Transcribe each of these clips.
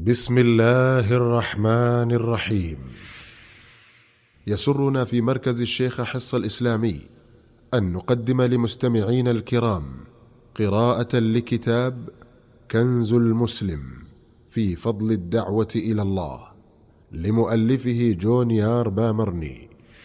بسم الله الرحمن الرحيم. يسرنا في مركز الشيخ حصة الإسلامي أن نقدم لمستمعينا الكرام قراءة لكتاب كنز المسلم في فضل الدعوة إلى الله لمؤلفه جون يار بامرني.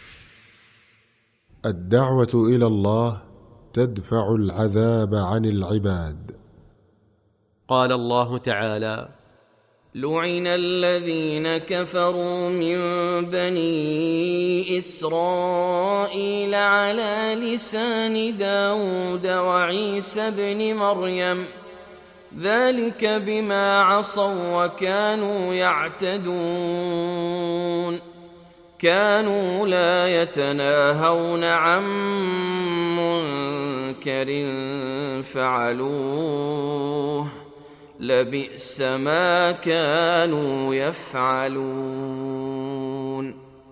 الدعوة إلى الله تدفع العذاب عن العباد. قال الله تعالى: لعن الذين كفروا من بني إسرائيل على لسان داود وعيسى بن مريم ذلك بما عصوا وكانوا يعتدون كانوا لا يتناهون عن منكر فعلوه لبئس ما كانوا يفعلون.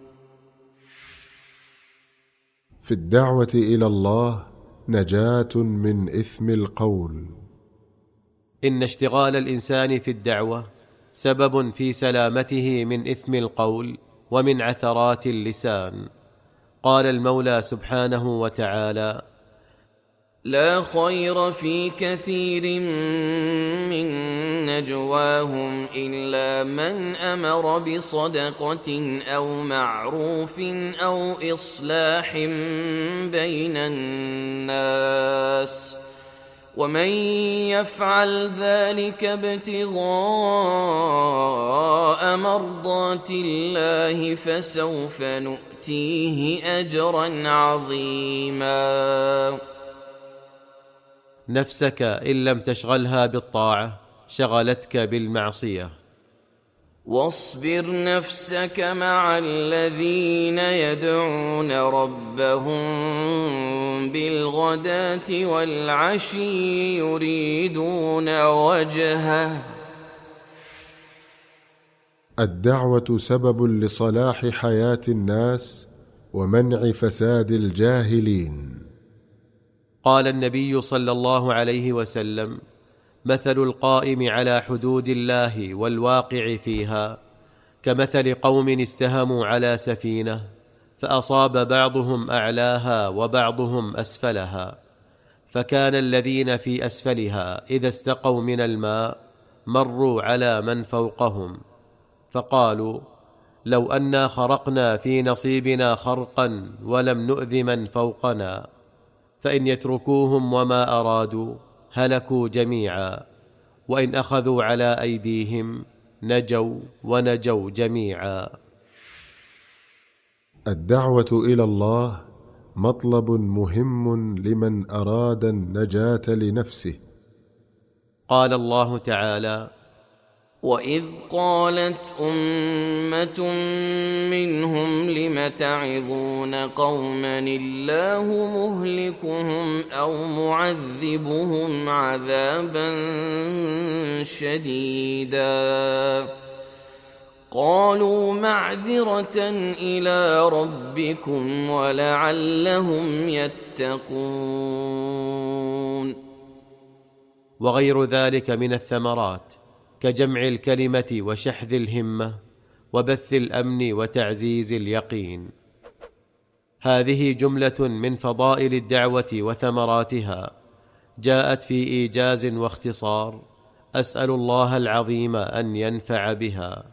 في الدعوة إلى الله نجاة من إثم القول. إن اشتغال الإنسان في الدعوة سبب في سلامته من إثم القول ومن عثرات اللسان. قال المولى سبحانه وتعالى: لا خير في كثير من نجواهم إلا من أمر بصدقة أو معروف أو إصلاح بين الناس ومن يفعل ذلك ابتغاء مرضات الله فسوف نؤتيه أجرا عظيما. نفسك إن لم تشغلها بالطاعة شغلتك بالمعصية. واصبر نفسك مع الذين يدعون ربهم بالغداة والعشي يريدون وجهه. الدعوة سبب لصلاح حياة الناس ومنع فساد الجاهلين. قال النبي صلى الله عليه وسلم: مثل القائم على حدود الله والواقع فيها كمثل قوم استهموا على سفينة فأصاب بعضهم أعلاها وبعضهم أسفلها، فكان الذين في أسفلها إذا استقوا من الماء مروا على من فوقهم فقالوا: لو أنا خرقنا في نصيبنا خرقا ولم نؤذ من فوقنا، فإن يتركوهم وما أرادوا هلكوا جميعا، وإن أخذوا على أيديهم نجوا ونجوا جميعا. الدعوة إلى الله مطلب مهم لمن أراد النجاة لنفسه. قال الله تعالى: وإذ قالت أمة منهم لم تعظون قوما الله مهلكهم أو معذبهم عذابا شديدا قالوا معذرة إلى ربكم ولعلهم يتقون. وغير ذلك من الثمرات كجمع الكلمة وشحذ الهمة وبث الأمن وتعزيز اليقين. هذه جملة من فضائل الدعوة وثمراتها جاءت في إيجاز واختصار، أسأل الله العظيم أن ينفع بها.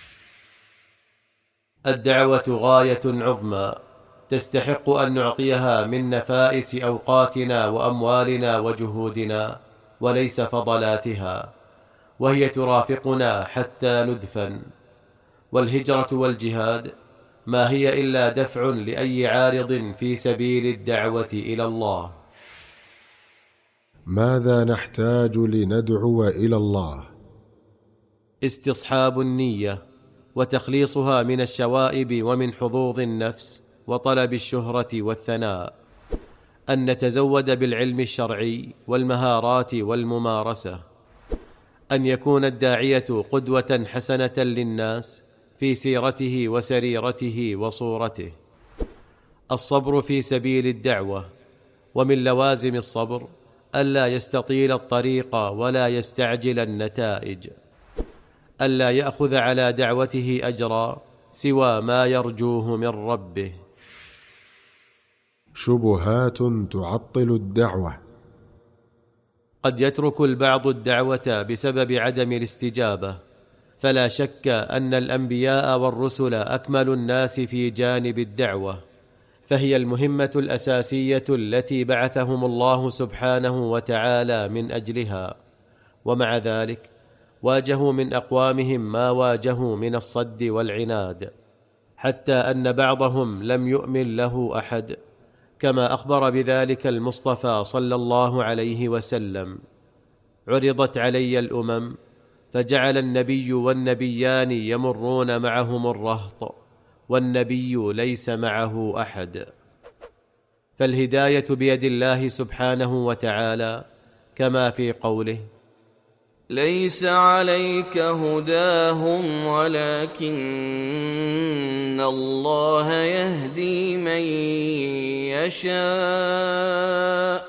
الدعوة غاية عظمى تستحق أن نعطيها من نفائس أوقاتنا وأموالنا وجهودنا وليس فضلاتها، وهي ترافقنا حتى ندفن. والهجرة والجهاد ما هي إلا دفع لأي عارض في سبيل الدعوة إلى الله. ماذا نحتاج لندعو إلى الله؟ استصحاب النية وتخليصها من الشوائب ومن حظوظ النفس وطلب الشهرة والثناء، أن نتزود بالعلم الشرعي والمهارات والممارسة، أن يكون الداعية قدوة حسنة للناس في سيرته وسريرته وصورته. الصبر في سبيل الدعوة، ومن لوازم الصبر ألا يستطيل الطريق ولا يستعجل النتائج. ألا يأخذ على دعوته أجرا سوى ما يرجوه من ربه. شبهات تعطل الدعوة. قد يترك البعض الدعوة بسبب عدم الاستجابة، فلا شك أن الأنبياء والرسل أكمل الناس في جانب الدعوة، فهي المهمة الأساسية التي بعثهم الله سبحانه وتعالى من أجلها. ومع ذلك واجهوا من أقوامهم ما واجهوا من الصد والعناد، حتى أن بعضهم لم يؤمن له أحد، كما أخبر بذلك المصطفى صلى الله عليه وسلم: عرضت علي الأمم فجعل النبي والنبيان يمرون معهم الرهط، والنبي ليس معه أحد. فالهداية بيد الله سبحانه وتعالى، كما في قوله: ليس عليك هداهم ولكن الله يهدي من يشاء.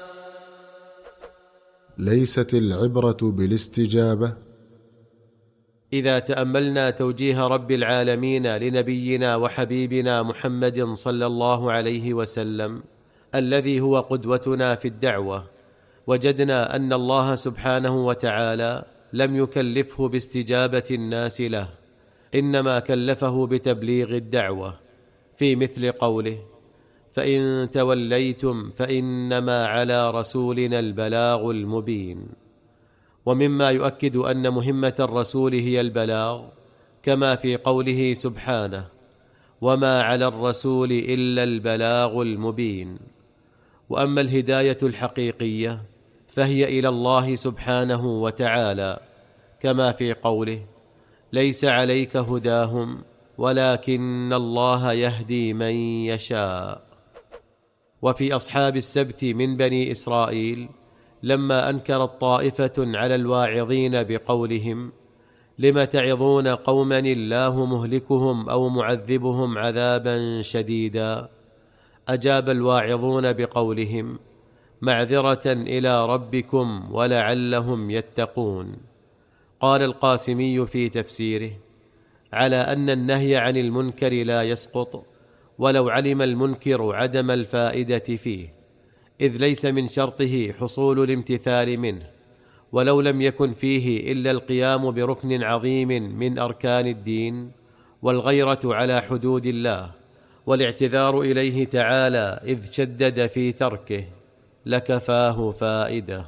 ليست العبرة بالاستجابة. إذا تأملنا توجيه رب العالمين لنبينا وحبيبنا محمد صلى الله عليه وسلم الذي هو قدوتنا في الدعوة، وجدنا أن الله سبحانه وتعالى لم يكلفه باستجابة الناس له، إنما كلفه بتبليغ الدعوة، في مثل قوله: فإن توليتم فإنما على رسولنا البلاغ المبين. ومما يؤكد أن مهمة الرسول هي البلاغ، كما في قوله سبحانه: وما على الرسول إلا البلاغ المبين. وأما الهداية الحقيقية فهي إلى الله سبحانه وتعالى، كما في قوله: ليس عليك هداهم ولكن الله يهدي من يشاء. وفي أصحاب السبت من بني إسرائيل لما أنكرت طائفة على الواعظين بقولهم: لم تعظون قوما الله مهلكهم أو معذبهم عذابا شديدا، أجاب الواعظون بقولهم: معذرة إلى ربكم ولعلهم يتقون. قال القاسمي في تفسيره: على أن النهي عن المنكر لا يسقط ولو علم المنكر عدم الفائدة فيه، إذ ليس من شرطه حصول الامتثال منه، ولو لم يكن فيه إلا القيام بركن عظيم من أركان الدين، والغيرة على حدود الله، والاعتذار إليه تعالى إذ شدد في تركه، لكفاه فائدة.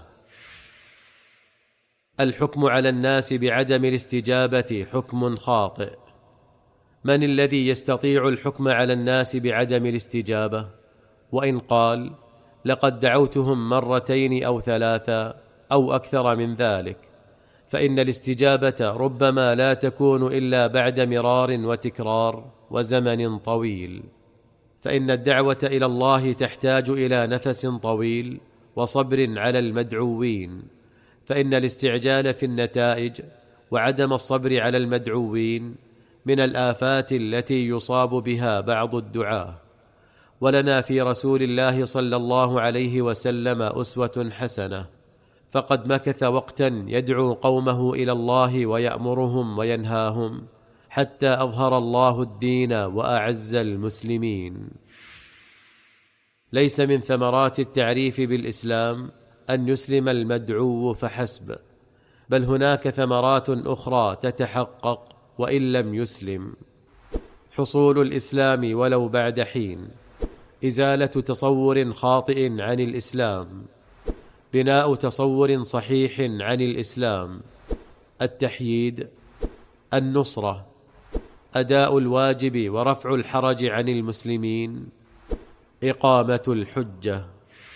الحكم على الناس بعدم الاستجابة حكم خاطئ. من الذي يستطيع الحكم على الناس بعدم الاستجابة؟ وإن قال: لقد دعوتهم مرتين أو ثلاثة أو أكثر من ذلك، فإن الاستجابة ربما لا تكون إلا بعد مرار وتكرار وزمن طويل، فإن الدعوة إلى الله تحتاج إلى نفس طويل وصبر على المدعوين، فإن الاستعجال في النتائج وعدم الصبر على المدعوين من الآفات التي يصاب بها بعض الدعاة. ولنا في رسول الله صلى الله عليه وسلم أسوة حسنة، فقد مكث وقتا يدعو قومه إلى الله ويأمرهم وينهاهم، حتى أظهر الله الدين وأعز المسلمين. ليس من ثمرات التعريف بالإسلام أن يسلم المدعو فحسب، بل هناك ثمرات أخرى تتحقق وإن لم يسلم: حصول الإسلام ولو بعد حين، إزالة تصور خاطئ عن الإسلام، بناء تصور صحيح عن الإسلام، التحييد، النصرة، أداء الواجب ورفع الحرج عن المسلمين، إقامة الحجة.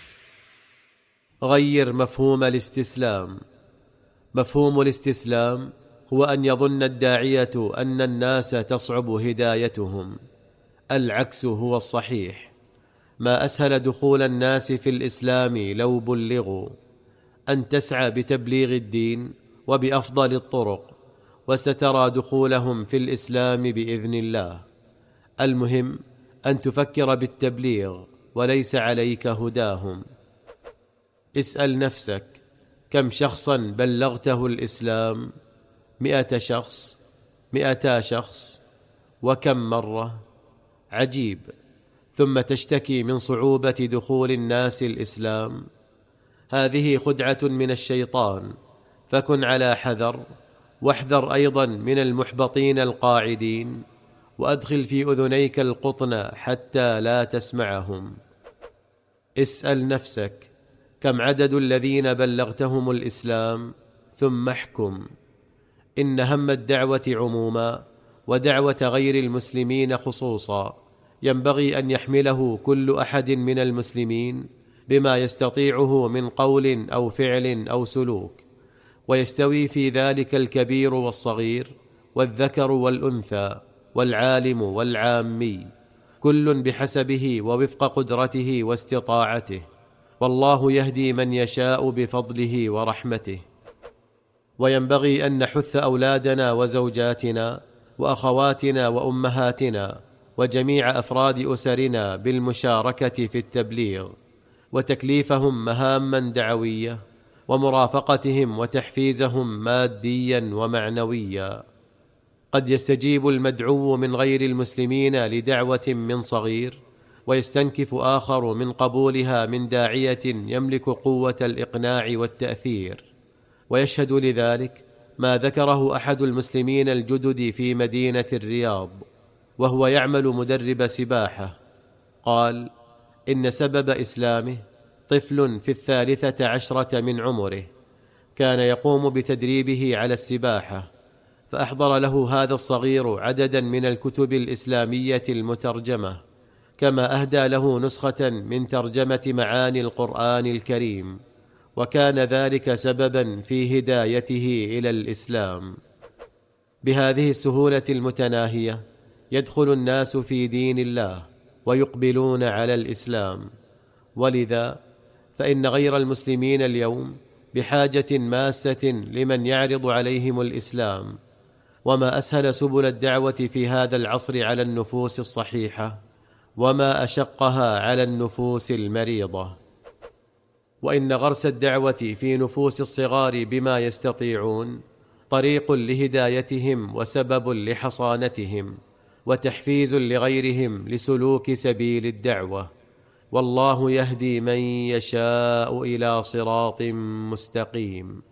غير مفهوم الاستسلام. مفهوم الاستسلام هو أن يظن الداعية أن الناس تصعب هدايتهم، العكس هو الصحيح. ما أسهل دخول الناس في الإسلام لو بلغوا، أن تسعى بتبليغ الدين وبأفضل الطرق، وسترى دخولهم في الإسلام بإذن الله. المهم أن تفكر بالتبليغ وليس عليك هداهم. اسأل نفسك: كم شخصا بلغته الإسلام؟ 100 شخص 200 شخص؟ وكم مرة؟ عجيب. ثم تشتكي من صعوبة دخول الناس الإسلام؟ هذه خدعة من الشيطان، فكن على حذر، واحذر أيضا من المحبطين القاعدين، وأدخل في أذنيك القطن حتى لا تسمعهم. اسأل نفسك كم عدد الذين بلغتهم الإسلام، ثم احكم. إن هم الدعوة عموما ودعوة غير المسلمين خصوصا ينبغي أن يحمله كل أحد من المسلمين بما يستطيعه من قول أو فعل أو سلوك، ويستوي في ذلك الكبير والصغير والذكر والأنثى والعالم والعامي، كل بحسبه ووفق قدرته واستطاعته، والله يهدي من يشاء بفضله ورحمته. وينبغي أن نحث أولادنا وزوجاتنا وأخواتنا وأمهاتنا وجميع أفراد أسرنا بالمشاركة في التبليغ، وتكليفهم مهاما دعوية، ومرافقتهم وتحفيزهم ماديا ومعنويا. قد يستجيب المدعو من غير المسلمين لدعوة من صغير، ويستنكف آخر من قبولها من داعية يملك قوة الإقناع والتأثير. ويشهد لذلك ما ذكره أحد المسلمين الجدد في مدينة الرياض وهو يعمل مدرب سباحة. قال: إن سبب إسلامه طفل في 13 من عمره كان يقوم بتدريبه على السباحة، فأحضر له هذا الصغير عددا من الكتب الإسلامية المترجمة، كما أهدى له نسخة من ترجمة معاني القرآن الكريم، وكان ذلك سببا في هدايته إلى الإسلام. بهذه السهولة المتناهية يدخل الناس في دين الله ويقبلون على الإسلام. ولذا فإن غير المسلمين اليوم بحاجة ماسة لمن يعرض عليهم الإسلام. وما أسهل سبل الدعوة في هذا العصر على النفوس الصحيحة، وما أشقها على النفوس المريضة. وإن غرس الدعوة في نفوس الصغار بما يستطيعون طريق لهدايتهم وسبب لحصانتهم، وتحفيز لغيرهم لسلوك سبيل الدعوة. والله يهدي من يشاء إلى صراط مستقيم.